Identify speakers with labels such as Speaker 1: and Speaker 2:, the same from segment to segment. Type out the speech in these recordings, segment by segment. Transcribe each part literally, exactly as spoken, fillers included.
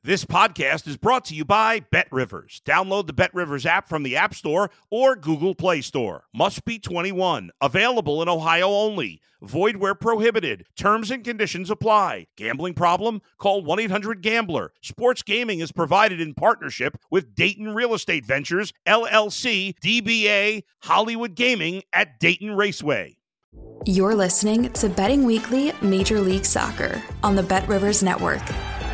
Speaker 1: This podcast is brought to you by BetRivers. Download the BetRivers app from the App Store or Google Play Store. Must be twenty-one. Available in Ohio only. Void where prohibited. Terms and conditions apply. Gambling problem? Call one eight hundred gambler. Sports gaming is provided in partnership with Dayton Real Estate Ventures, L L C, D B A, Hollywood Gaming at Dayton Raceway.
Speaker 2: You're listening to Betting Weekly Major League Soccer on the BetRivers Network.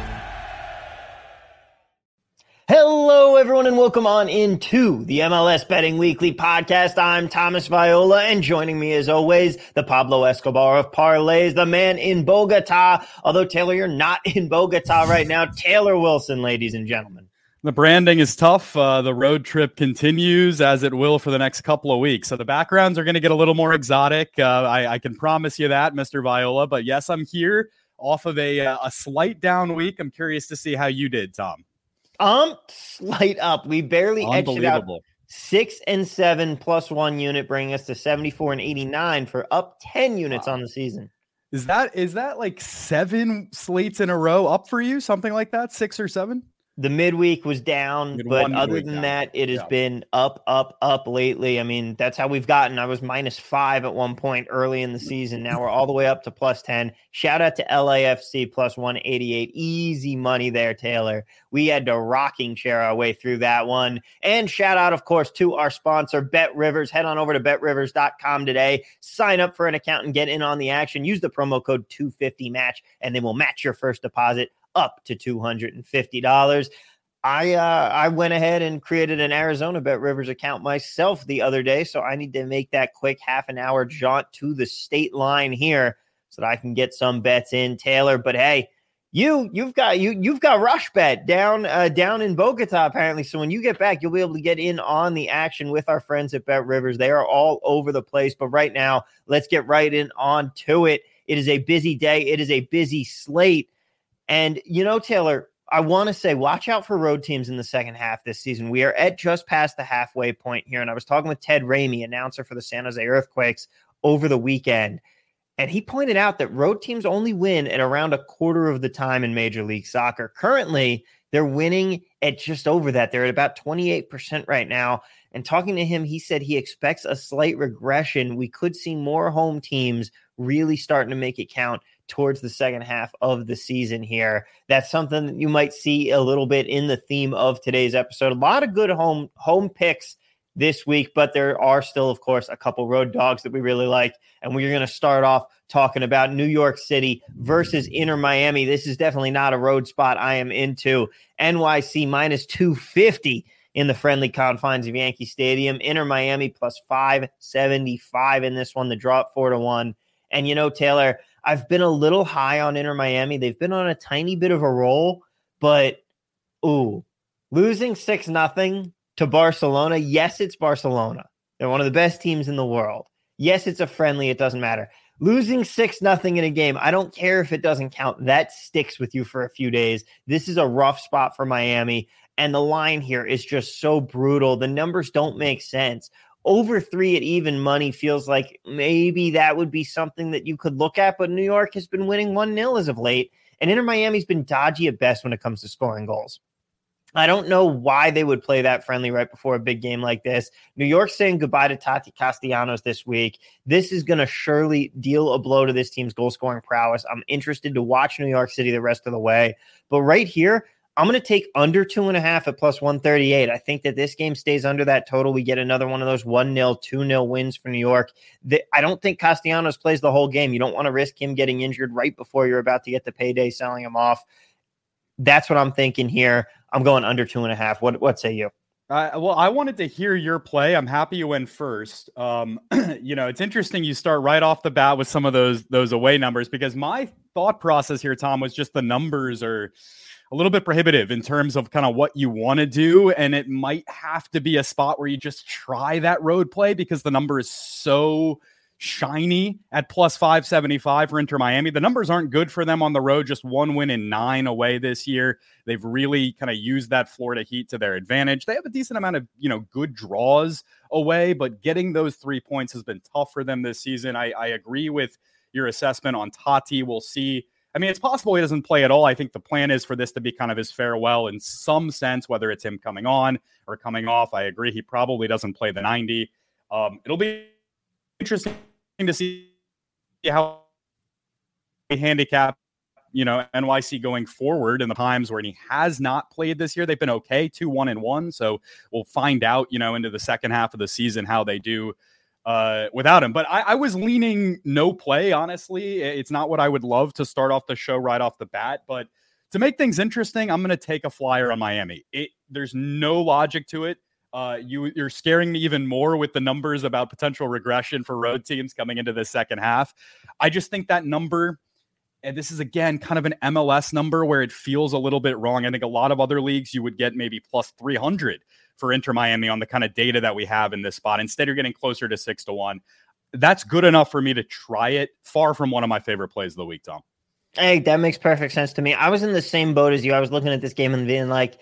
Speaker 3: Hello, everyone, and welcome on into the M L S Betting Weekly podcast. I'm Thomas Viola, and joining me, as always, the Pablo Escobar of parlays, the man in Bogota. Although, Taylor, you're not in Bogota right now. Taylor Wilson, ladies and gentlemen.
Speaker 4: The branding is tough. Uh, the road trip continues, as it will for the next couple of weeks. So the backgrounds are going to get a little more exotic. Uh, I, I can promise you that, Mister Viola. But yes, I'm here off of a, a slight down week. I'm curious to see how you did, Tom.
Speaker 3: Um, slight up. We barely edged it out. Six and seven plus one unit, bringing us to seventy-four and eighty-nine for up ten units wow. on the season.
Speaker 4: Is that is that like seven slates in a row up for you? Something like that? Six or seven?
Speaker 3: The midweek was down, but other than down. that, it has yeah. been up, up, up lately. I mean, that's how we've gotten. I was minus five at one point early in the season. Now we're all the way up to plus ten. Shout out to L A F C plus one eighty-eight. Easy money there, Taylor. We had to rocking chair our way through that one. And shout out, of course, to our sponsor, BetRivers. Head on over to bet rivers dot com today. Sign up for an account and get in on the action. Use the promo code two fifty match, and they will match your first deposit up to two hundred fifty dollars. I uh, I went ahead and created an Arizona BetRivers account myself the other day, so I need to make that quick half an hour jaunt to the state line here so that I can get some bets in, Taylor. But hey, you you've got you you've got Rush Bet down uh, down in Bogota apparently. So when you get back, you'll be able to get in on the action with our friends at BetRivers. They are all over the place, but right now, let's get right in on to it. It is a busy day. It is a busy slate. And, you know, Taylor, I want to say watch out for road teams in the second half this season. We are at just past the halfway point here. And I was talking with Ted Ramey, announcer for the San Jose Earthquakes, over the weekend. And he pointed out that road teams only win at around a quarter of the time in Major League Soccer. Currently, they're winning at just over that. They're at about twenty-eight percent right now. And talking to him, he said he expects a slight regression. We could see more home teams really starting to make it count towards the second half of the season here. That's something that you might see a little bit in the theme of today's episode. A lot of good home home picks this week, but there are still, of course, a couple road dogs that we really like. And we're going to start off talking about New York City versus Inter Miami. This is definitely not a road spot I am into. N Y C minus two fifty in the friendly confines of Yankee Stadium. Inter Miami plus five seventy-five in this one. The draw at four to one. And, you know, Taylor, I've been a little high on Inter Miami. They've been on a tiny bit of a roll, but, ooh, losing six nothing to Barcelona. Yes, it's Barcelona. They're one of the best teams in the world. Yes, it's a friendly. It doesn't matter. Losing six nothing in a game, I don't care if it doesn't count. That sticks with you for a few days. This is a rough spot for Miami, and the line here is just so brutal. The numbers don't make sense. Over three at even money feels like maybe that would be something that you could look at, but New York has been winning one nil as of late, and Inter Miami's been dodgy at best when it comes to scoring goals. I don't know why they would play that friendly right before a big game like this. New York's saying goodbye to Tati Castellanos this week. This is going to surely deal a blow to this team's goal-scoring prowess. I'm interested to watch New York City the rest of the way, but right here, I'm going to take under two and a half at plus one thirty-eight. I think that this game stays under that total. We get another one of those one nil, two nil wins for New York. The, I don't think Castellanos plays the whole game. You don't want to risk him getting injured right before you're about to get the payday selling him off. That's what I'm thinking here. I'm going under two and a half. What, what say you?
Speaker 4: Uh, well, I wanted to hear your play. I'm happy you went first. Um, you know, it's interesting you start right off the bat with some of those those away numbers, because my thought process here, Tom, was just the numbers are a little bit prohibitive in terms of kind of what you want to do. And it might have to be a spot where you just try that road play because the number is so shiny at plus five seventy-five for Inter Miami. The numbers aren't good for them on the road, just one win and nine away this year. They've really kind of used that Florida heat to their advantage. They have a decent amount of, you know, good draws away, but getting those three points has been tough for them this season. I, I agree with your assessment on Tati. We'll see. I mean, it's possible he doesn't play at all. I think the plan is for this to be kind of his farewell in some sense, whether it's him coming on or coming off. I agree. He probably doesn't play the ninety. Um, it'll be interesting to see how he handicap, you know, N Y C going forward in the times where he has not played this year. They've been okay, two, one, and one. So we'll find out, you know, into the second half of the season how they do uh, without him. But I, I was leaning no play, honestly. It's not what I would love to start off the show right off the bat. But to make things interesting, I'm going to take a flyer on Miami. It, there's no logic to it. Uh, you, you're scaring me even more with the numbers about potential regression for road teams coming into the second half. I just think that number, and this is, again, kind of an M L S number where it feels a little bit wrong. I think a lot of other leagues, you would get maybe plus three hundred for Inter Miami on the kind of data that we have in this spot. Instead, you're getting closer to six to one. That's good enough for me to try it. Far from one of my favorite plays of the week, Tom.
Speaker 3: Hey, that makes perfect sense to me. I was in the same boat as you. I was looking at this game and being like,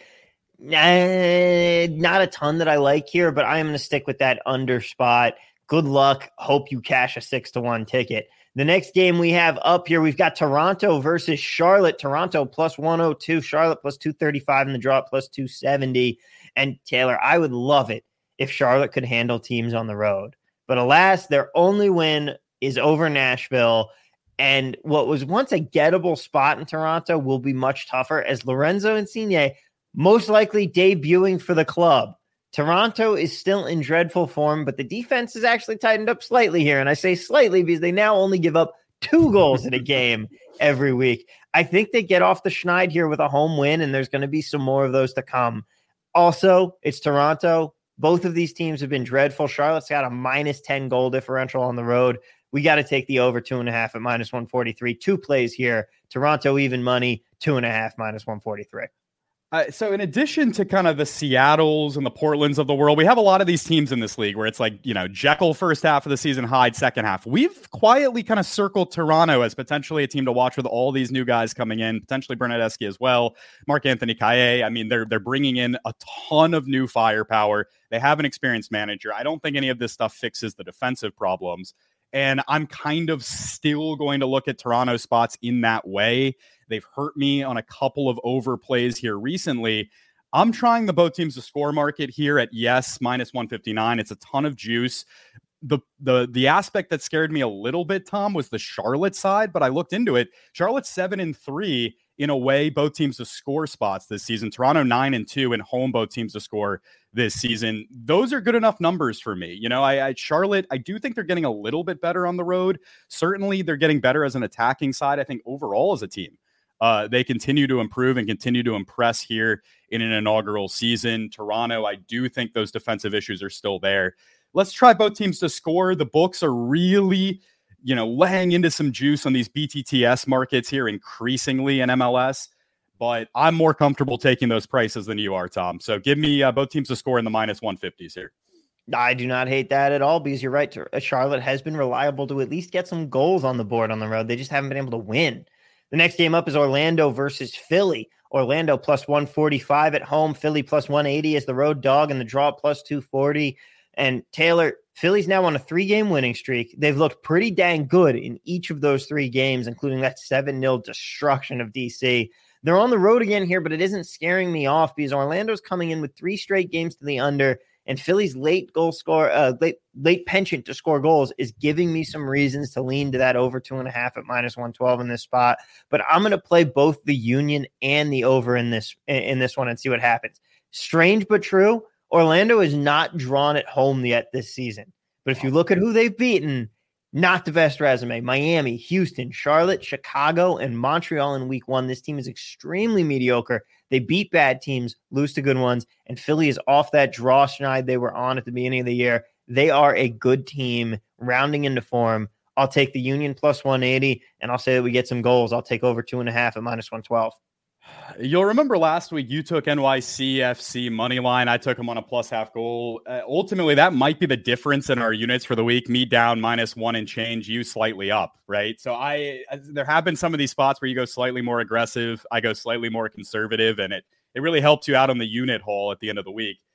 Speaker 3: nah, not a ton that I like here, but I am going to stick with that under spot. Good luck. Hope you cash a six to one ticket. The next game we have up here, we've got Toronto versus Charlotte. Toronto plus one oh two, Charlotte plus two thirty-five in the draw, plus two seventy. And Taylor, I would love it if Charlotte could handle teams on the road. But alas, their only win is over Nashville. And what was once a gettable spot in Toronto will be much tougher as Lorenzo Insigne most likely debuting for the club. Toronto is still in dreadful form, but the defense has actually tightened up slightly here. And I say slightly because they now only give up two goals in a game every week. I think they get off the schneid here with a home win, and there's going to be some more of those to come. Also, it's Toronto. Both of these teams have been dreadful. Charlotte's got a minus ten goal differential on the road. We got to take the over two and a half at minus one forty-three. Two plays here. Toronto even money, two and a half minus one forty-three.
Speaker 4: Uh, so in addition to kind of the Seattles and the Portlands of the world, we have a lot of these teams in this league where it's like, you know, Jekyll first half of the season, Hyde second half. We've quietly kind of circled Toronto as potentially a team to watch with all these new guys coming in, potentially Bernardeschi as well, Marc-Anthony Kaye. I mean, they're they're bringing in a ton of new firepower. They have an experienced manager. I don't think any of this stuff fixes the defensive problems. And I'm kind of still going to look at Toronto spots in that way. They've hurt me on a couple of overplays here recently. I'm trying the both teams to score market here at yes, minus one fifty-nine. It's a ton of juice. The, the, the aspect that scared me a little bit, Tom, was the Charlotte side, but I looked into it. Charlotte's seven and three in a way, both teams to score spots this season. Toronto nine and two and home, both teams to score this season. Those are good enough numbers for me. You know, I, I Charlotte, I do think they're getting a little bit better on the road. Certainly they're getting better as an attacking side. I think overall as a team, uh, they continue to improve and continue to impress here in an inaugural season. Toronto, I do think those defensive issues are still there. Let's try both teams to score. The books are really, you know, laying into some juice on these B T T S markets here increasingly in M L S, but I'm more comfortable taking those prices than you are, Tom. So give me uh, both teams to score in the minus one fifties here.
Speaker 3: I do not hate that at all because you're right. Charlotte has been reliable to at least get some goals on the board on the road. They just haven't been able to win. The next game up is Orlando versus Philly. Orlando plus one forty-five at home, Philly plus one eighty as the road dog, and the draw plus two forty. And Taylor, Philly's now on a three-game winning streak. They've looked pretty dang good in each of those three games, including that seven nil destruction of D C. They're on the road again here, but it isn't scaring me off because Orlando's coming in with three straight games to the under, and Philly's late goal score, uh, late late penchant to score goals is giving me some reasons to lean to that over two and a half at minus one twelve in this spot. But I'm going to play both the Union and the over in this in this one and see what happens. Strange but true. Orlando is not drawn at home yet this season. But if you look at who they've beaten, not the best resume. Miami, Houston, Charlotte, Chicago, and Montreal in week one. This team is extremely mediocre. They beat bad teams, lose to good ones, and Philly is off that draw schneid they were on at the beginning of the year. They are a good team, rounding into form. I'll take the Union plus one eighty, and I'll say that we get some goals. I'll take over two and a half at minus one twelve.
Speaker 4: You'll remember last week you took N Y C F C money line. I took them on a plus half goal. Uh, ultimately, that might be the difference in our units for the week. Me down minus one and change, you slightly up, right? So I, there have been some of these spots where you go slightly more aggressive. I go slightly more conservative, and it it really helps you out on the unit haul at the end of the week.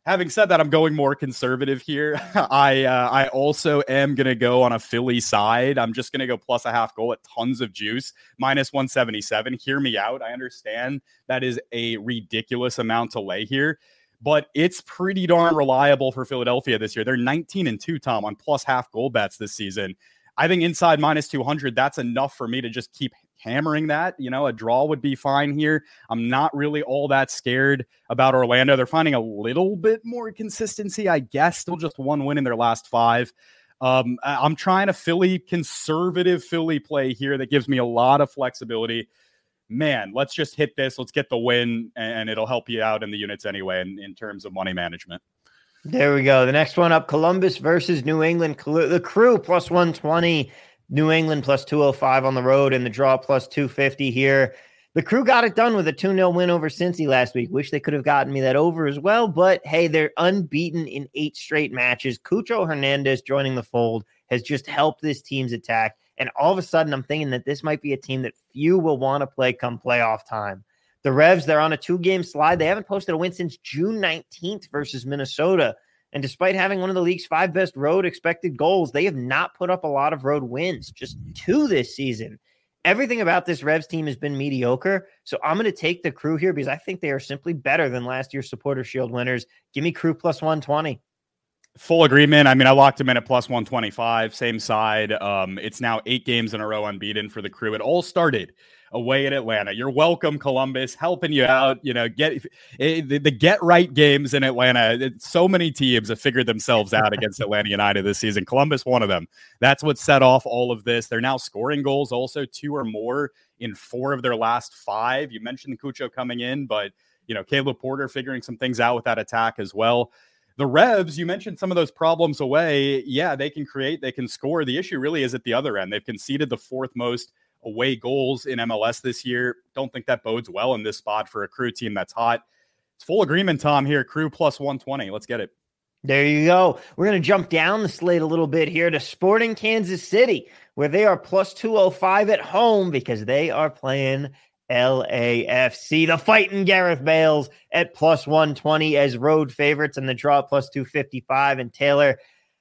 Speaker 4: Having said that, I'm going more conservative here. I uh, I also am going to go on a Philly side. I'm just going to go plus a half goal at tons of juice, minus one seventy-seven. Hear me out. I understand that is a ridiculous amount to lay here, but it's pretty darn reliable for Philadelphia this year. They're nineteen and two, Tom, on plus half goal bets this season. I think inside minus two hundred, that's enough for me to just keep hammering that. You know, a draw would be fine here. I'm not really all that scared about Orlando. They're finding a little bit more consistency, I guess. Still just one win in their last five. Um, I'm trying a Philly, conservative Philly play here that gives me a lot of flexibility. Man, let's just hit this. Let's get the win, and it'll help you out in the units anyway in, in terms of money management.
Speaker 3: There we go. The next one up, Columbus versus New England. The Crew plus one twenty. New England plus two oh five on the road, and the draw plus two fifty here. The Crew got it done with a two nil win over Cincy last week. Wish they could have gotten me that over as well, but hey, they're unbeaten in eight straight matches. Cucho Hernandez joining the fold has just helped this team's attack, and all of a sudden I'm thinking that this might be a team that few will want to play come playoff time. The Revs, they're on a two-game slide. They haven't posted a win since June nineteenth versus Minnesota. And despite having one of the league's five best road expected goals, they have not put up a lot of road wins, just two this season. Everything about this Revs team has been mediocre. So I'm going to take the Crew here because I think they are simply better than last year's Supporter Shield winners. Give me Crew plus one twenty.
Speaker 4: Full agreement. I mean, I locked him in at plus one twenty-five, same side. Um, it's now eight games in a row unbeaten for the Crew. It all started away at Atlanta. You're welcome, Columbus, helping you out. You know, get the, the get right games in Atlanta. So many teams have figured themselves out against Atlanta United this season. Columbus, one of them. That's what set off all of this. They're now scoring goals, also two or more in four of their last five. You mentioned Cucho coming in, but you know, Caleb Porter figuring some things out with that attack as well. The Revs, you mentioned some of those problems away. Yeah, they can create, they can score. The issue really is at the other end. They've conceded the fourth most away goals in M L S this year. Don't think that bodes well in this spot for a Crew team that's hot. It's full agreement, Tom, here. Crew plus one twenty. Let's get it.
Speaker 3: There you go. We're going to jump down the slate a little bit here to Sporting Kansas City, where they are plus two oh five at home because they are playing L A F C. The Fighting Gareth Bales at plus one twenty as road favorites, and the draw plus two fifty-five. And Taylor,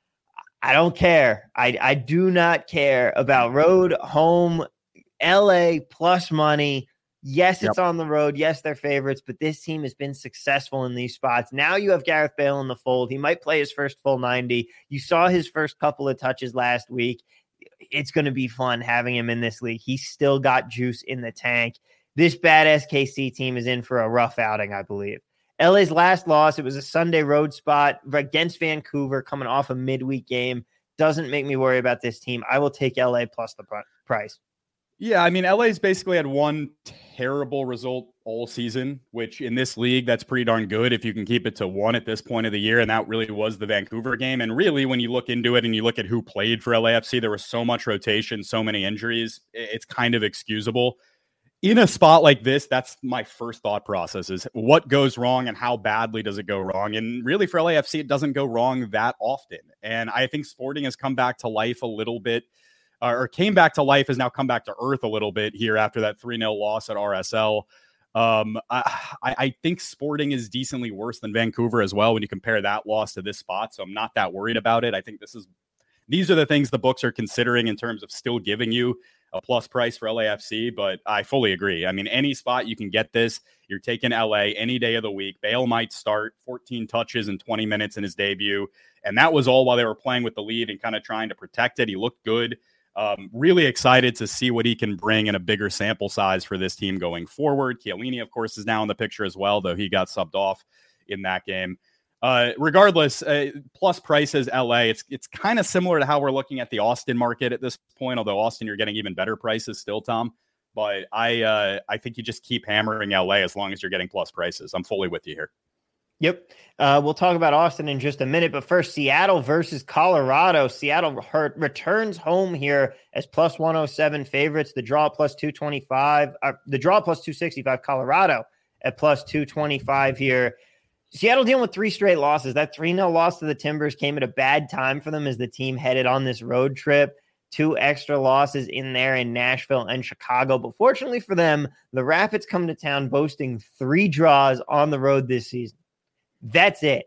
Speaker 3: I don't care. I, I do not care about road, home, L A plus money. Yes, it's yep. on the road. Yes, they're favorites, but this team has been successful in these spots. Now you have Gareth Bale in the fold. He might play his first full ninety. You saw his first couple of touches last week. It's going to be fun having him in this league. He's still got juice in the tank. This bad S K C team is in for a rough outing, I believe. L A's last loss, it was a Sunday road spot against Vancouver coming off a midweek game. Doesn't make me worry about this team. I will take L A plus the price.
Speaker 4: Yeah, I mean, L A's basically had one terrible result all season, which in this league, that's pretty darn good if you can keep it to one at this point of the year, and that really was the Vancouver game. And really, when you look into it and you look at who played for L A F C, there was so much rotation, so many injuries, it's kind of excusable. In a spot like this, that's my first thought process is what goes wrong and how badly does it go wrong? And really for L A F C, it doesn't go wrong that often. And I think Sporting has come back to life a little bit, uh, or came back to life, has now come back to earth a little bit here after that three nil loss at R S L. Um, I, I think Sporting is decently worse than Vancouver as well when you compare that loss to this spot. So I'm not that worried about it. I think this is these are the things the books are considering in terms of still giving you a plus price for L A F C, but I fully agree. I mean, any spot you can get this, you're taking L A any day of the week. Bale might start fourteen touches in twenty minutes in his debut, and that was all while they were playing with the lead and kind of trying to protect it. He looked good. Um, really excited to see what he can bring in a bigger sample size for this team going forward. Chiellini, of course, is now in the picture as well, though he got subbed off in that game. Uh, regardless, uh, plus prices L A, it's it's kind of similar to how we're looking at the Austin market at this point, although Austin, you're getting even better prices still, Tom. But I uh, I think you just keep hammering L A as long as you're getting plus prices. I'm fully with you here.
Speaker 3: Yep. Uh, we'll talk about Austin in just a minute, but first, Seattle versus Colorado. Seattle hurt, returns home here as plus one oh seven favorites. The draw plus two twenty-five. Uh, the draw plus two sixty-five. Colorado at plus two twenty-five here. Seattle dealing with three straight losses. That three nil loss to the Timbers came at a bad time for them as the team headed on this road trip. Two extra losses in there in Nashville and Chicago. But fortunately for them, the Rapids come to town boasting three draws on the road this season. That's it.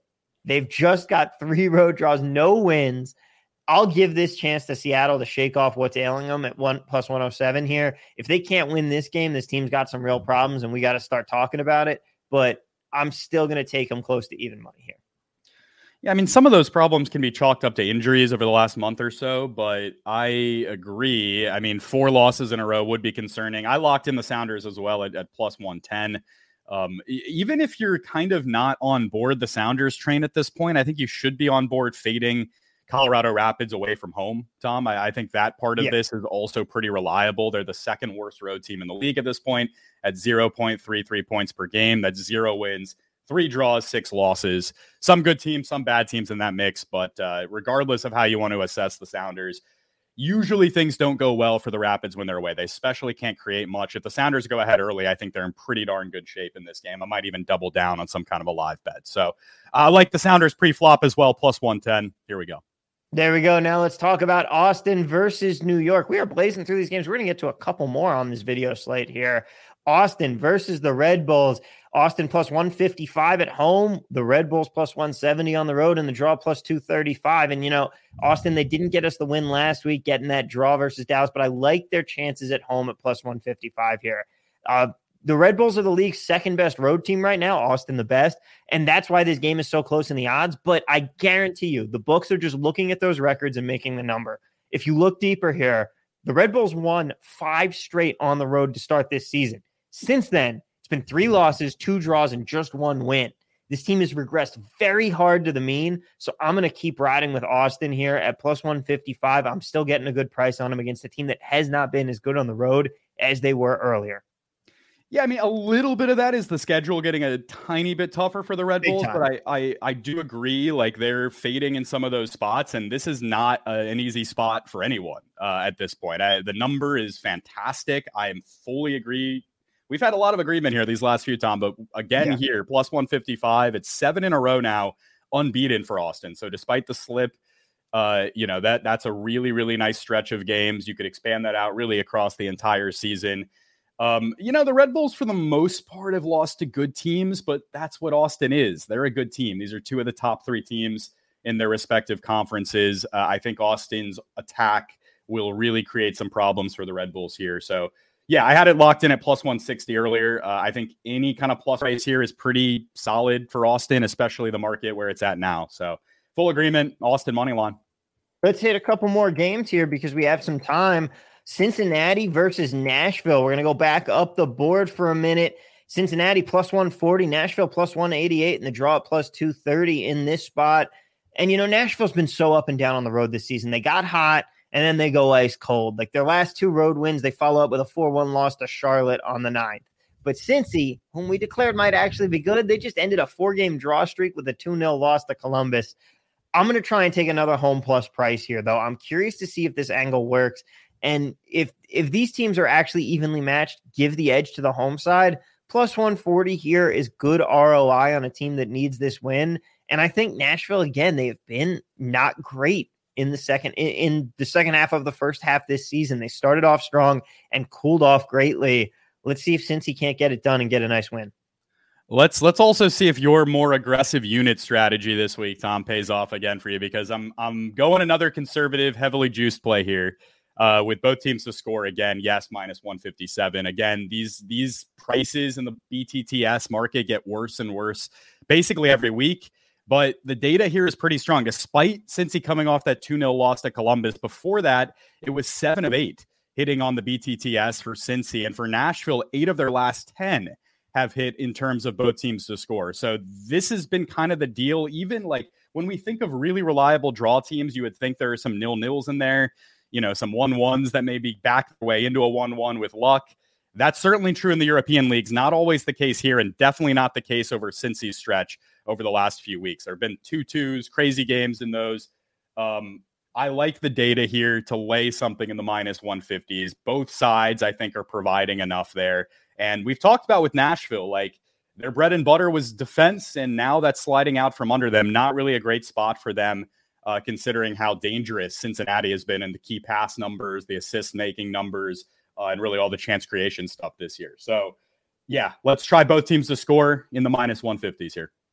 Speaker 3: They've just got three road draws, no wins. I'll give this chance to Seattle to shake off what's ailing them at one plus one oh seven here. If they can't win this game, this team's got some real problems and we got to start talking about it. But I'm still going to take them close to even money here.
Speaker 4: Yeah, I mean, some of those problems can be chalked up to injuries over the last month or so, but I agree. I mean, four losses in a row would be concerning. I locked in the Sounders as well at, at plus one ten. Um, even if you're kind of not on board the Sounders train at this point, I think you should be on board fading Colorado Rapids away from home, Tom. I, I think that part of yeah. this is also pretty reliable. They're the second worst road team in the league at this point at zero point three three points per game. That's zero wins, three draws, six losses. Some good teams, some bad teams in that mix. But uh, regardless of how you want to assess the Sounders, usually things don't go well for the Rapids when they're away. They especially can't create much. If the Sounders go ahead early, I think they're in pretty darn good shape in this game. I might even double down on some kind of a live bet. So I uh, like the Sounders pre-flop as well, plus one ten. Here we go.
Speaker 3: There we go. Now let's talk about Austin versus New York. We are blazing through these games. We're going to get to a couple more on this video slate here. Austin versus the Red Bulls. Austin plus one fifty-five at home. The Red Bulls plus one seventy on the road, and the draw plus two thirty-five. And, you know, Austin, they didn't get us the win last week getting that draw versus Dallas, but I like their chances at home at plus one fifty-five here. Uh, The Red Bulls are the league's second best road team right now, Austin the best, and that's why this game is so close in the odds. But I guarantee you, the books are just looking at those records and making the number. If you look deeper here, the Red Bulls won five straight on the road to start this season. Since then, it's been three losses, two draws, and just one win. This team has regressed very hard to the mean, so I'm going to keep riding with Austin here at plus one fifty-five. I'm still getting a good price on them against a team that has not been as good on the road as they were earlier.
Speaker 4: Yeah, I mean, a little bit of that is the schedule getting a tiny bit tougher for the Red Big Bulls, time. but I, I I do agree, like, they're fading in some of those spots, and this is not uh, an easy spot for anyone uh, at this point. I, the number is fantastic. I am fully agree. We've had a lot of agreement here these last few, Tom, but again yeah. here, plus one fifty-five. It's seven in a row now, unbeaten for Austin. So despite the slip, uh, you know, that that's a really, really nice stretch of games. You could expand that out really across the entire season. Um, you know, the Red Bulls, for the most part, have lost to good teams, but that's what Austin is. They're a good team. These are two of the top three teams in their respective conferences. Uh, I think Austin's attack will really create some problems for the Red Bulls here. So, yeah, I had it locked in at plus one sixty earlier. Uh, I think any kind of plus price here is pretty solid for Austin, especially the market where it's at now. So, full agreement, Austin money line.
Speaker 3: Let's hit a couple more games here because we have some time. Cincinnati versus Nashville. We're going to go back up the board for a minute. Cincinnati plus one forty, Nashville plus one eighty-eight, and the draw plus two thirty in this spot. And, you know, Nashville's been so up and down on the road this season. They got hot, and then they go ice cold. Like, their last two road wins, they follow up with a four one loss to Charlotte on the ninth. But Cincy, whom we declared might actually be good, they just ended a four-game draw streak with a two nil loss to Columbus. I'm going to try and take another home plus price here, though. I'm curious to see if this angle works. And if if these teams are actually evenly matched, give the edge to the home side. Plus one forty here is good R O I on a team that needs this win. And I think Nashville, again, they have been not great in the second in, in the second half of the first half this season. They started off strong and cooled off greatly. Let's see if Cincy can't get it done and get a nice win.
Speaker 4: Let's let's also see if your more aggressive unit strategy this week, Tom, pays off again for you, because I'm I'm going another conservative, heavily juiced play here. Uh, with both teams to score again, yes, minus one fifty-seven. Again, these these prices in the B T T S market get worse and worse basically every week. But the data here is pretty strong. Despite Cincy coming off that two nil loss to Columbus, before that, it was seven of eight hitting on the B T T S for Cincy. And for Nashville, eight of their last ten have hit in terms of both teams to score. So this has been kind of the deal. Even like when we think of really reliable draw teams, you would think there are some nil-nils in there. You know, some one-ones that maybe back their way into a one one with luck. That's certainly true in the European leagues. Not always the case here, and definitely not the case over Cincy's stretch over the last few weeks. There have been two twos, crazy games in those. Um, I like the data here to lay something in the minus one fifties. Both sides, I think, are providing enough there. And we've talked about with Nashville, like, their bread and butter was defense, and now that's sliding out from under them. Not really a great spot for them. Uh, considering how dangerous Cincinnati has been in the key pass numbers, the assist-making numbers, uh, and really all the chance creation stuff this year. So, yeah, let's try both teams to score in the minus one fifties here.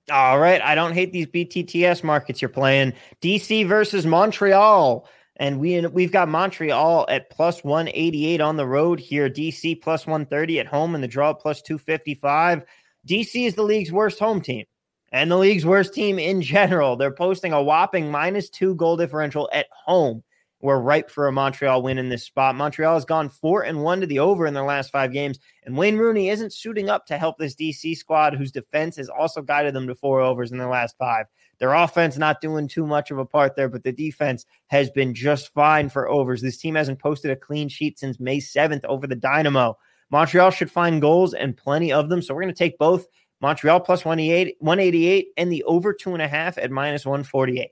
Speaker 3: All right. I don't hate these B T T S markets you're playing. D C versus Montreal. And we, we've got Montreal at plus one eighty-eight on the road here. D C plus one thirty at home, and the draw plus two fifty-five. D C is the league's worst home team and the league's worst team in general. They're posting a whopping minus two goal differential at home. We're ripe for a Montreal win in this spot. Montreal has gone four and one to the over in their last five games, and Wayne Rooney isn't suiting up to help this D C squad, whose defense has also guided them to four overs in their last five. Their offense not doing too much of a part there, but the defense has been just fine for overs. This team hasn't posted a clean sheet since May seventh over the Dynamo. Montreal should find goals and plenty of them, so we're going to take both Montreal plus one eighty-eight and the over two and a half at minus one forty-eight.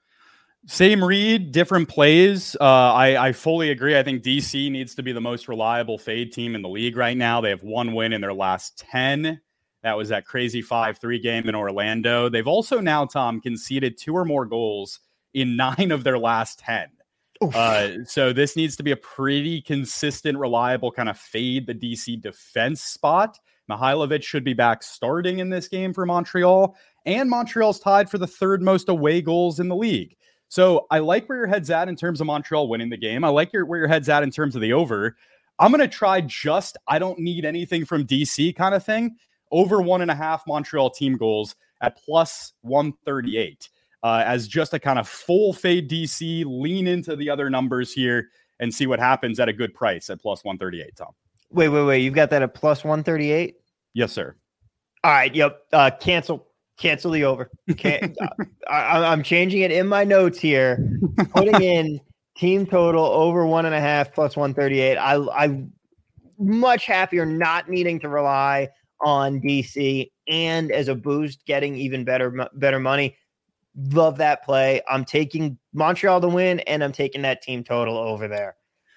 Speaker 4: Same read, different plays. Uh, I, I fully agree. I think D C needs to be the most reliable fade team in the league right now. They have one win in their last ten. That was that crazy five three game in Orlando. They've also now, Tom, conceded two or more goals in nine of their last ten. Uh, so this needs to be a pretty consistent, reliable kind of fade the D C defense spot. Mihailovic should be back starting in this game for Montreal. And Montreal's tied for the third most away goals in the league. So I like where your head's at in terms of Montreal winning the game. I like your, where your head's at in terms of the over. I'm going to try just, I don't need anything from D C kind of thing. Over one and a half Montreal team goals at plus one thirty-eight. Uh, as just a kind of full fade D C, lean into the other numbers here and see what happens at a good price at plus one thirty-eight, Tom.
Speaker 3: Wait, wait, wait. You've got that at plus one thirty-eight?
Speaker 4: Yes, sir.
Speaker 3: All right. Yep. Uh, cancel. Cancel the over. Can't, I, I'm changing it in my notes here. Putting in team total over one and a half plus one thirty-eight. I, I'm much happier not needing to rely on D C and as a boost, getting even better, better money. Love that play. I'm taking Montreal to win, and I'm taking that team total over there.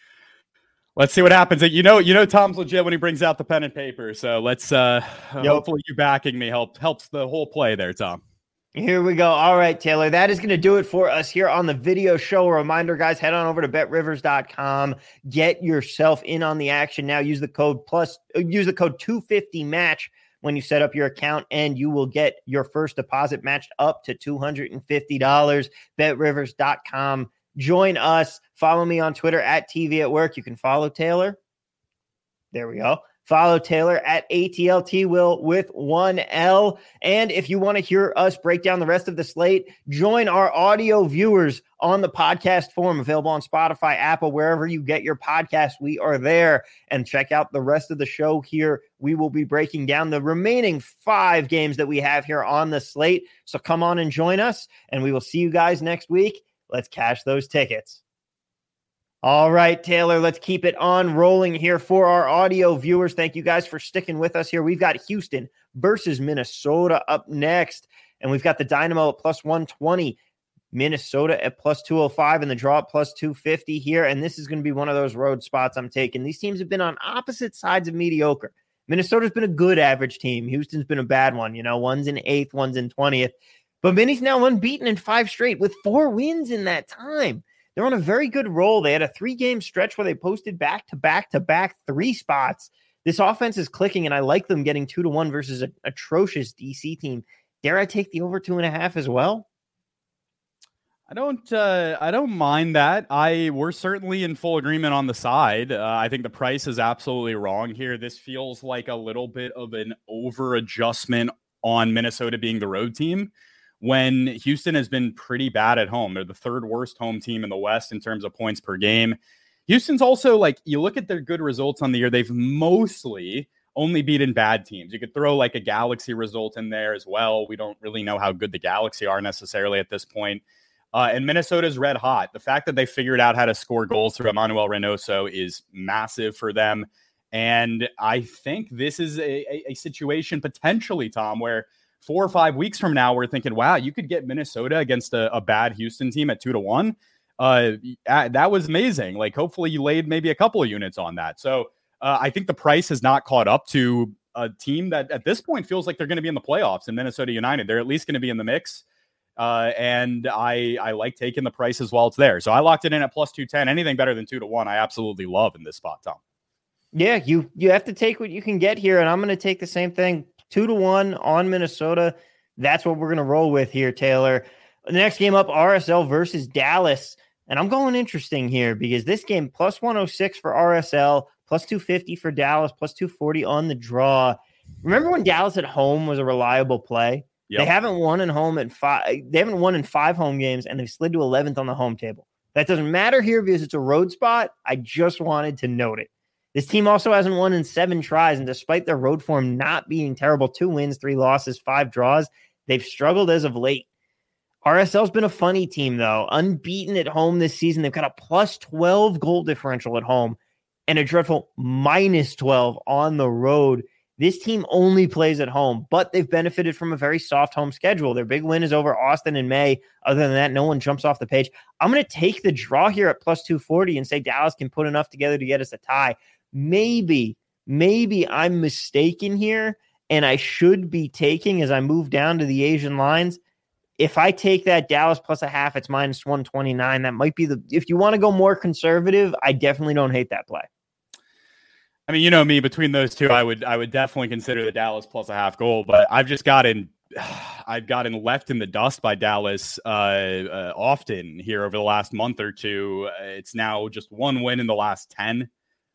Speaker 4: Let's see what happens. You know, you know, Tom's legit when he brings out the pen and paper. So let's, uh, yep. Hopefully you backing me help helps the whole play there, Tom.
Speaker 3: Here we go. All right, Taylor, that is going to do it for us here on the video show. A reminder, guys, head on over to bet rivers dot com. Get yourself in on the action now. Use the code plus, use the code two fifty match when you set up your account, and you will get your first deposit matched up to two hundred fifty dollars. bet rivers dot com. Join us. Follow me on Twitter at T V at Work. You can follow Taylor. There we go. Follow Taylor at A T L T Will with one L. And if you want to hear us break down the rest of the slate, join our audio viewers on the podcast forum, available on Spotify, Apple, wherever you get your podcast. We are there. And check out the rest of the show here. We will be breaking down the remaining five games that we have here on the slate. So come on and join us, and we will see you guys next week. Let's cash those tickets. All right, Taylor, let's keep it on rolling here for our audio viewers. Thank you guys for sticking with us here. We've got Houston versus Minnesota up next, and we've got the Dynamo at plus one twenty, Minnesota at plus two oh five, and the draw at plus two fifty here. And this is going to be one of those road spots I'm taking. These teams have been on opposite sides of mediocre. Minnesota's been a good average team. Houston's been a bad one. You know, one's in eighth, one's in twentieth. But Minnie's now unbeaten in five straight with four wins in that time. They're on a very good roll. They had a three-game stretch where they posted back-to-back-to-back three spots. This offense is clicking, and I like them getting two to one versus an atrocious D C team. Dare I take the over two and a half as well?
Speaker 4: I don't. Uh, I don't mind that. I we're certainly in full agreement on the side. Uh, I think the price is absolutely wrong here. This feels like a little bit of an over adjustment on Minnesota being the road team, when Houston has been pretty bad at home. They're the third worst home team in the West in terms of points per game. Houston's also, like, you look at their good results on the year, they've mostly only beaten bad teams. You could throw like a Galaxy result in there as well. We don't really know how good the Galaxy are necessarily at this point. Uh, and Minnesota's red hot. The fact that they figured out how to score goals through Emmanuel Reynoso is massive for them. And I think this is a, a, a situation potentially, Tom, where four or five weeks from now, we're thinking, wow, you could get Minnesota against a, a bad Houston team at two to one. Uh, that was amazing. Like, hopefully you laid maybe a couple of units on that. So uh, I think the price has not caught up to a team that at this point feels like they're going to be in the playoffs in Minnesota United. They're at least going to be in the mix. Uh, and I, I like taking the price as well. It's there. So I locked it in at plus two ten. Anything better than two to one, I absolutely love in this spot, Tom.
Speaker 3: Yeah, you, you have to take what you can get here. And I'm going to take the same thing. Two to one on Minnesota. That's what we're going to roll with here, Taylor. The next game up, R S L versus Dallas. And I'm going interesting here because this game, plus one oh six for R S L, plus two fifty for Dallas, plus two forty on the draw. Remember when Dallas at home was a reliable play? Yep. They haven't won in home at five. They haven't won in five home games, and they've slid to eleventh on the home table. That doesn't matter here because it's a road spot. I just wanted to note it. This team also hasn't won in seven tries, and despite their road form not being terrible, two wins, three losses, five draws, they've struggled as of late. R S L's been a funny team, though. Unbeaten at home this season. They've got a plus twelve goal differential at home and a dreadful minus twelve on the road. This team only plays at home, but they've benefited from a very soft home schedule. Their big win is over Austin in May. Other than that, no one jumps off the page. I'm going to take the draw here at plus two forty and say Dallas can put enough together to get us a tie. Maybe, maybe I'm mistaken here, and I should be taking, as I move down to the Asian lines, if I take that Dallas plus a half, it's minus one twenty-nine. That might be the, if you want to go more conservative, I definitely don't hate that play.
Speaker 4: I mean, you know me, between those two, I would, I would definitely consider the Dallas plus a half goal, but I've just gotten, I've gotten left in the dust by Dallas uh, uh, often here over the last month or two. It's now just one win in the last ten.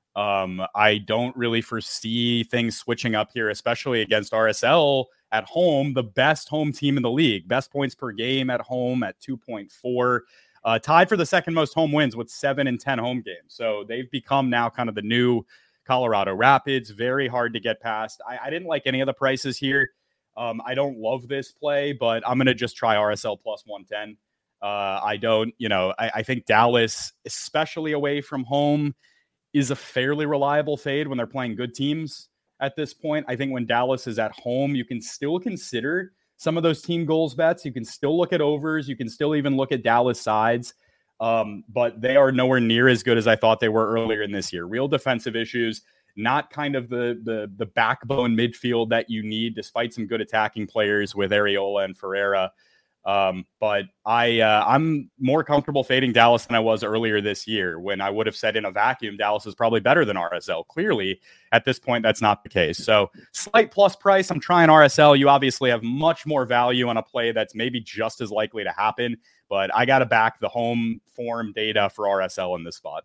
Speaker 4: Um, I don't really foresee things switching up here, especially against R S L at home, the best home team in the league, best points per game at home at two point four, uh, tied for the second most home wins with seven and ten home games. So they've become now kind of the new Colorado Rapids, very hard to get past. I, I didn't like any of the prices here. Um, I don't love this play, but I'm going to just try R S L plus one ten. Uh, I don't, you know, I, I think Dallas, especially away from home, is a fairly reliable fade when they're playing good teams at this point. I think when Dallas is at home, you can still consider some of those team goals bets. You can still look at overs. You can still even look at Dallas sides. Um, but they are nowhere near as good as I thought they were earlier in this year. Real defensive issues, not kind of the the the backbone midfield that you need, despite some good attacking players with Areola and Ferreira. Um, but I, uh, I'm more comfortable fading Dallas than I was earlier this year, when I would have said in a vacuum, Dallas is probably better than R S L. Clearly, at this point, that's not the case. So slight plus price. I'm trying R S L. You obviously have much more value on a play that's maybe just as likely to happen, but I got to back the home form data for R S L in this spot.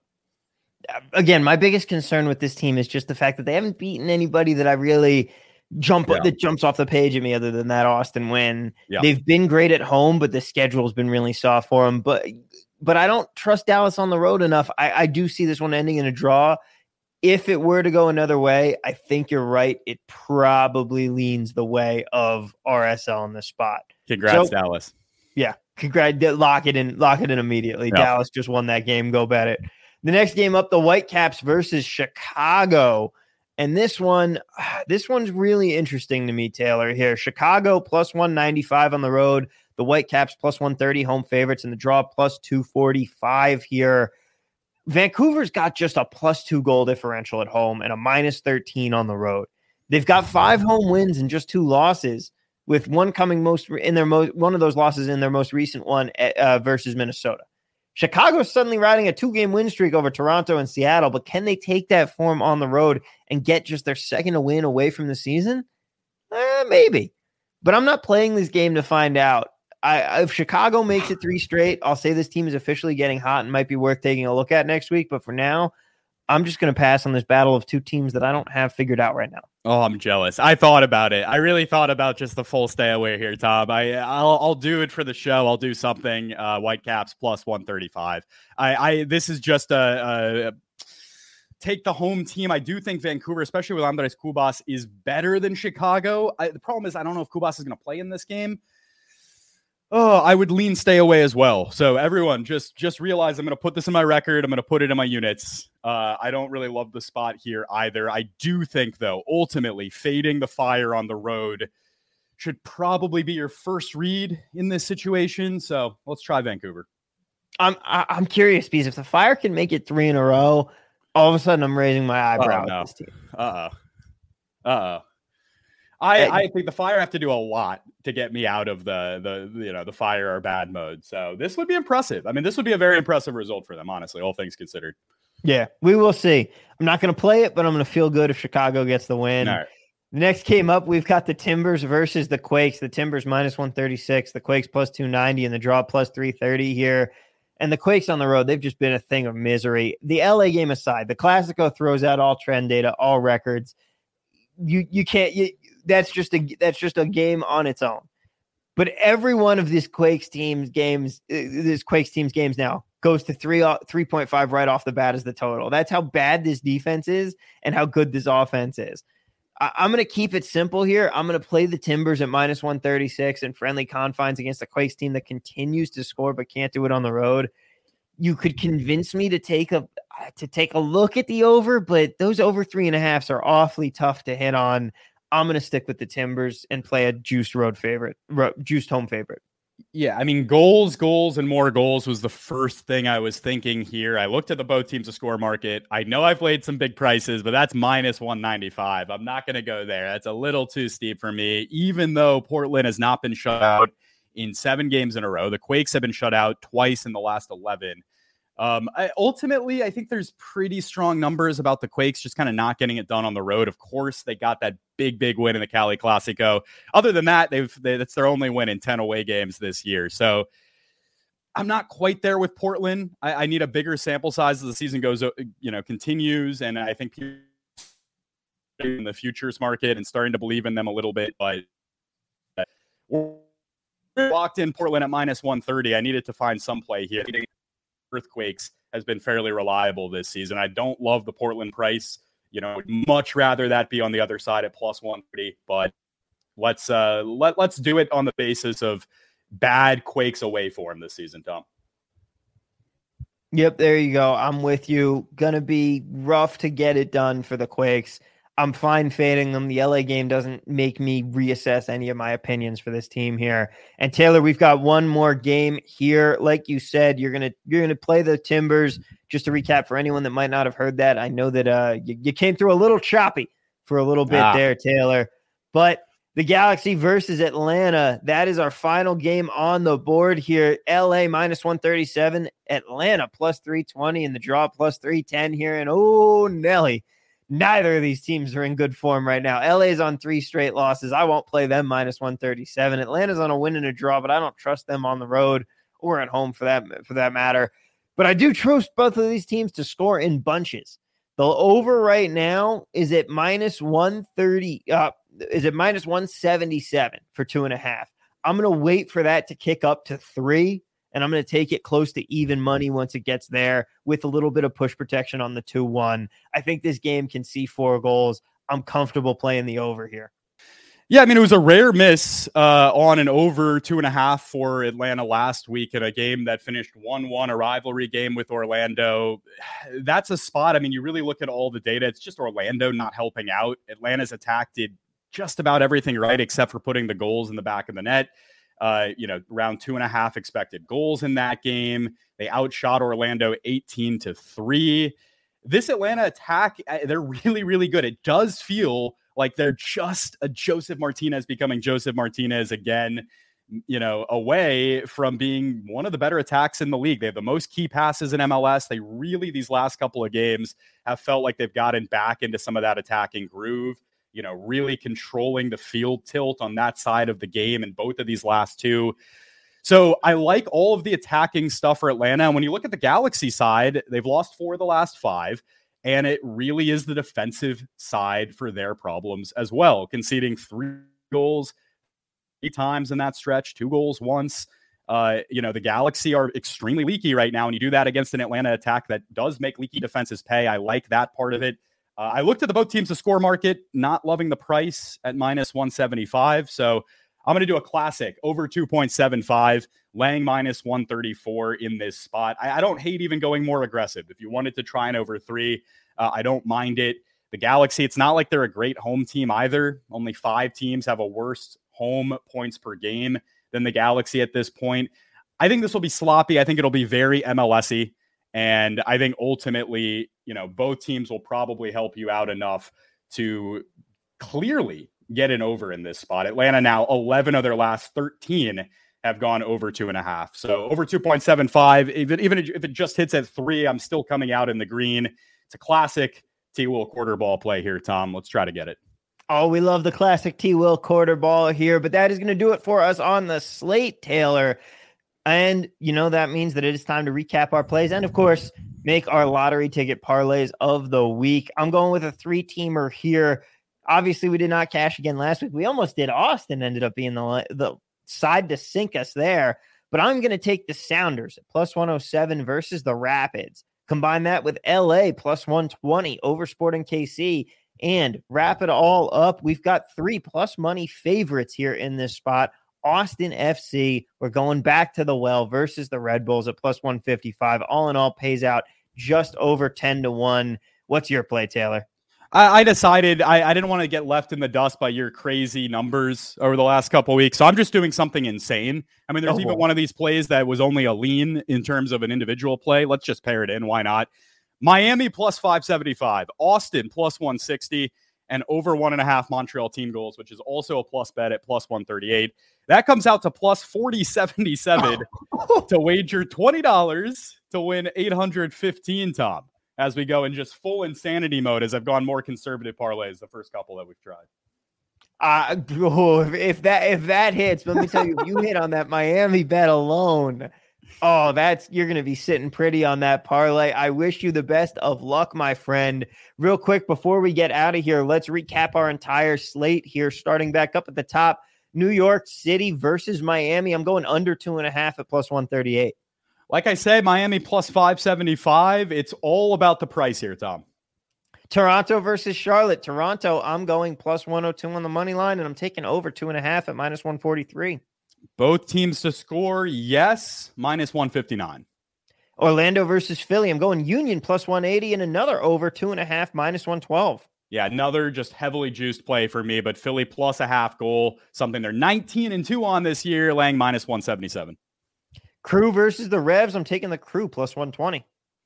Speaker 3: Again, my biggest concern with this team is just the fact that they haven't beaten anybody that I really jump yeah. that jumps off the page at me other than that Austin win. Yeah. They've been great at home, but the schedule has been really soft for them. But but I don't trust Dallas on the road enough. I, I do see this one ending in a draw. If it were to go another way, I think you're right. It probably leans the way of R S L in this spot.
Speaker 4: Congrats, so, Dallas.
Speaker 3: Yeah. Congrats. Lock it in. Lock it in immediately. Yeah. Dallas just won that game. Go bet it. The next game up, the Whitecaps versus Chicago. And this one, this one's really interesting to me, Taylor, here. Chicago plus one ninety-five on the road. The Whitecaps plus one thirty home favorites, and the draw plus two forty-five here. Vancouver's got just a plus two goal differential at home and a minus thirteen on the road. They've got five home wins and just two losses, with one coming most in their most one of those losses in their most recent one uh, versus Minnesota. Chicago's suddenly riding a two-game win streak over Toronto and Seattle, but can they take that form on the road and get just their second win away from the season? Eh, maybe. But I'm not playing this game to find out. I, if Chicago makes it three straight, I'll say this team is officially getting hot and might be worth taking a look at next week. But for now, I'm just going to pass on this battle of two teams that I don't have figured out right now.
Speaker 4: Oh, I'm jealous. I thought about it. I really thought about just the full stay away here, Tom. I, I'll, I'll do it for the show. I'll do something. Uh, Whitecaps plus one thirty-five. I, I this is just a, a take the home team. I do think Vancouver, especially with Andres Cubas, is better than Chicago. I, the problem is I don't know if Cubas is going to play in this game. Oh, I would lean stay away as well. So everyone, just just realize I'm going to put this in my record. I'm going to put it in my units. Uh, I don't really love the spot here either. I do think, though, ultimately fading the Fire on the road should probably be your first read in this situation. So let's try Vancouver.
Speaker 3: I'm I'm curious because if the Fire can make it three in a row, all of a sudden I'm raising my eyebrow
Speaker 4: oh, no.
Speaker 3: at this team.
Speaker 4: Uh oh. Uh oh. I, I think the Fire have to do a lot to get me out of the, the, you know, the Fire or bad mode. So this would be impressive. I mean, this would be a very impressive result for them, honestly, all things considered.
Speaker 3: Yeah, we will see. I'm not going to play it, but I'm going to feel good if Chicago gets the win.
Speaker 4: Right.
Speaker 3: The next game up, we've got the Timbers versus the Quakes. The Timbers minus one thirty-six, the Quakes plus two ninety, and the draw plus three thirty here. And the Quakes on the road, they've just been a thing of misery. The L A game aside, the Classico throws out all trend data, all records. You you can't. You, that's just a that's just a game on its own. But every one of these Quakes teams games, this Quakes teams games now goes to three three point five right off the bat as the total. That's how bad this defense is and how good this offense is. I'm going to keep it simple here. I'm going to play the Timbers at minus one thirty-six in friendly confines against a Quakes team that continues to score but can't do it on the road. You could convince me to take a to take a look at the over, but those over three and a halves are awfully tough to hit on. I'm going to stick with the Timbers and play a juiced road favorite, ro- juiced home favorite.
Speaker 4: Yeah, I mean, goals, goals, and more goals was the first thing I was thinking here. I looked at the both teams to score market. I know I've laid some big prices, but that's minus one ninety-five. I'm not going to go there. That's a little too steep for me, even though Portland has not been shut out in seven games in a row. The Quakes have been shut out twice in the last eleven. Um, I, ultimately, I think there's pretty strong numbers about the Quakes just kind of not getting it done on the road. Of course, they got that big, big win in the Cali Classico. Other than that, they've they, that's their only win in ten away games this year. So I'm not quite there with Portland. I, I need a bigger sample size as the season goes, you know, continues. And I think in the futures market and starting to believe in them a little bit, but we're locked in Portland at minus one thirty. I needed to find some play here. Earthquakes has been fairly reliable this season. I don't love the Portland price. You know, would much rather that be on the other side at plus one thirty, but let's uh let, let's do it on the basis of bad Quakes away form this season, Tom.
Speaker 3: Yep, there you go. I'm with you. Gonna be rough to get it done for the Quakes. I'm fine fading them. The L A game doesn't make me reassess any of my opinions for this team here. And Taylor, we've got one more game here. Like you said, you're gonna you're gonna play the Timbers. Just to recap for anyone that might not have heard that, I know that uh, you, you came through a little choppy for a little bit ah. there, Taylor. But the Galaxy versus Atlanta, that is our final game on the board here. L A minus one thirty-seven, Atlanta plus three twenty, and the draw plus three ten here. And oh, Nelly. Neither of these teams are in good form right now. L A's on three straight losses. I won't play them minus one thirty-seven. Atlanta's on a win and a draw, but I don't trust them on the road or at home for that for that matter. But I do trust both of these teams to score in bunches. The over right now is at minus one thirty. Uh, is at minus one seventy-seven for two and a half. I'm going to wait for that to kick up to three. And I'm going to take it close to even money once it gets there with a little bit of push protection on the two one. I think this game can see four goals. I'm comfortable playing the over here.
Speaker 4: Yeah, I mean, it was a rare miss uh, on an over two and a half for Atlanta last week in a game that finished one one, a rivalry game with Orlando. That's a spot. I mean, you really look at all the data. It's just Orlando not helping out. Atlanta's attack did just about everything right except for putting the goals in the back of the net. Uh, you know, around two and a half expected goals in that game. They outshot Orlando eighteen to three. This Atlanta attack, they're really, really good. It does feel like they're just a Joseph Martinez becoming Joseph Martinez again, you know, away from being one of the better attacks in the league. They have the most key passes in M L S. They really, these last couple of games, have felt like they've gotten back into some of that attacking groove. You know, really controlling the field tilt on that side of the game in both of these last two. So I like all of the attacking stuff for Atlanta. And when you look at the Galaxy side, they've lost four of the last five. And it really is the defensive side for their problems as well. Conceding three goals three times in that stretch, two goals once. Uh, you know, the Galaxy are extremely leaky right now. And you do that against an Atlanta attack that does make leaky defenses pay. I like that part of it. Uh, I looked at the both teams to score market, not loving the price at minus one seventy-five. So I'm going to do a classic over two point seven five, laying minus one thirty-four in this spot. I, I don't hate even going more aggressive. If you wanted to try an over three, uh, I don't mind it. The Galaxy, it's not like they're a great home team either. Only five teams have a worse home points per game than the Galaxy at this point. I think this will be sloppy. I think it'll be very M L S-y. And I think ultimately, you know, both teams will probably help you out enough to clearly get an over in this spot. Atlanta now, eleven of their last thirteen have gone over two and a half. So over two point seven five, even, even if it just hits at three, I'm still coming out in the green. It's a classic T-Will quarter ball play here, Tom. Let's try to get it.
Speaker 3: Oh, we love the classic T. Will quarter ball here, but that is going to do it for us on the slate, Taylor. And, you know, that means that it is time to recap our plays and, of course, make our lottery ticket parlays of the week. I'm going with a three-teamer here. Obviously, we did not cash again last week. We almost did. Austin ended up being the, the side to sink us there. But I'm going to take the Sounders at plus one oh seven versus the Rapids. Combine that with L A plus one twenty over Sporting K C. And wrap it all up. We've got three plus money favorites here in this spot. Austin F C, we're going back to the well versus the Red Bulls at plus one fifty-five. All in all, pays out just over ten to one. What's your play, Taylor?
Speaker 4: I, I decided I, I didn't want to get left in the dust by your crazy numbers over the last couple of weeks. So I'm just doing something insane. I mean, there's oh, even one of these plays that was only a lean in terms of an individual play. Let's just pair it in. Why not? Miami plus five seventy-five, Austin plus one sixty, and over one and a half Montreal team goals, which is also a plus bet at plus one thirty-eight. That comes out to plus forty seventy-seven to wager twenty dollars to win eight hundred fifteen, Tom, as we go in just full insanity mode as I've gone more conservative parlays the first couple that we've tried.
Speaker 3: Uh, oh, if, if that if that hits, let me tell you, if you hit on that Miami bet alone, oh, that's you're going to be sitting pretty on that parlay. I wish you the best of luck, my friend. Real quick, before we get out of here, let's recap our entire slate here, starting back up at the top. New York City versus Miami. I'm going under two and a half at plus one thirty-eight.
Speaker 4: Like I said, Miami plus five seventy-five. It's all about the price here, Tom.
Speaker 3: Toronto versus Charlotte. Toronto, I'm going plus one oh two on the money line, and I'm taking over two and a half at minus one forty-three.
Speaker 4: Both teams to score, yes, minus one fifty-nine.
Speaker 3: Orlando versus Philly. I'm going Union plus one eighty and another over two and a half, minus one twelve.
Speaker 4: Yeah, another just heavily juiced play for me, but Philly plus a half goal, something they're nineteen and two on this year, laying minus one seventy-seven.
Speaker 3: Crew versus the Revs. I'm taking the Crew plus one twenty.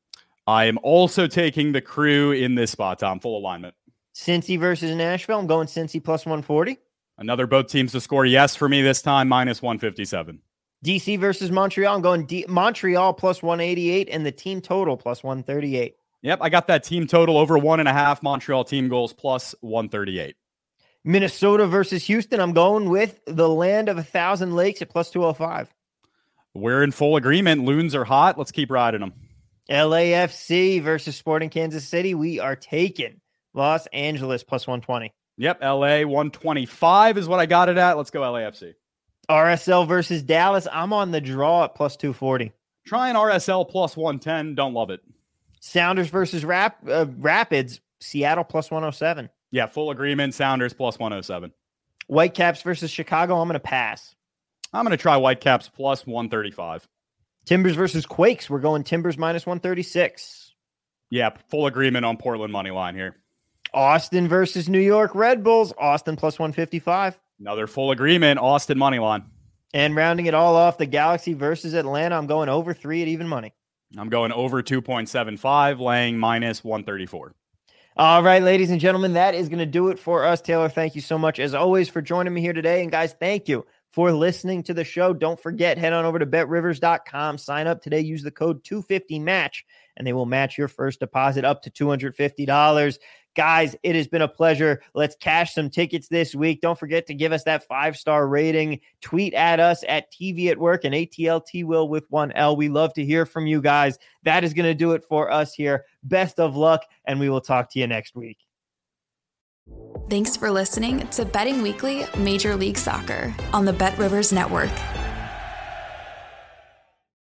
Speaker 4: I am also taking the Crew in this spot, Tom, full alignment.
Speaker 3: Cincy versus Nashville. I'm going Cincy plus one forty.
Speaker 4: Another both teams to score, yes, for me this time, minus one fifty-seven.
Speaker 3: D C versus Montreal. I'm going D- Montreal plus one eighty-eight and the team total plus one thirty-eight.
Speaker 4: Yep, I got that team total over one and a half Montreal team goals plus one thirty-eight.
Speaker 3: Minnesota versus Houston. I'm going with the land of a thousand lakes at plus two oh five.
Speaker 4: We're in full agreement. Loons are hot. Let's keep riding them.
Speaker 3: L A F C versus Sporting Kansas City. We are taking Los Angeles plus one twenty.
Speaker 4: Yep, L A one twenty-five is what I got it at. Let's go L A F C.
Speaker 3: R S L versus Dallas. I'm on the draw at plus two forty.
Speaker 4: Trying R S L plus one ten. Don't love it.
Speaker 3: Sounders versus Rap, uh, Rapids. Seattle plus one oh seven.
Speaker 4: Yeah, full agreement. Sounders plus one oh seven.
Speaker 3: Whitecaps versus Chicago. I'm going to pass.
Speaker 4: I'm going to try Whitecaps plus one thirty-five.
Speaker 3: Timbers versus Quakes. We're going Timbers minus one thirty-six.
Speaker 4: Yeah, full agreement on Portland money line here.
Speaker 3: Austin versus New York Red Bulls. Austin plus one fifty-five.
Speaker 4: Another full agreement. Austin money line.
Speaker 3: And rounding it all off, the Galaxy versus Atlanta. I'm going over three at even money.
Speaker 4: I'm going over two point seven five, laying minus one thirty-four.
Speaker 3: All right, ladies and gentlemen, that is going to do it for us. Taylor, thank you so much, as always, for joining me here today. And guys, thank you for listening to the show. Don't forget, head on over to bet rivers dot com. Sign up today. Use the code two fifty match, and they will match your first deposit up to two hundred fifty dollars. Guys, it has been a pleasure. Let's cash some tickets this week. Don't forget to give us that five-star rating. Tweet at us at T V at Work and A T L T Will with one L. We love to hear from you guys. That is going to do it for us here. Best of luck, and we will talk to you next week.
Speaker 2: Thanks for listening to Betting Weekly Major League Soccer on the Bet Rivers Network.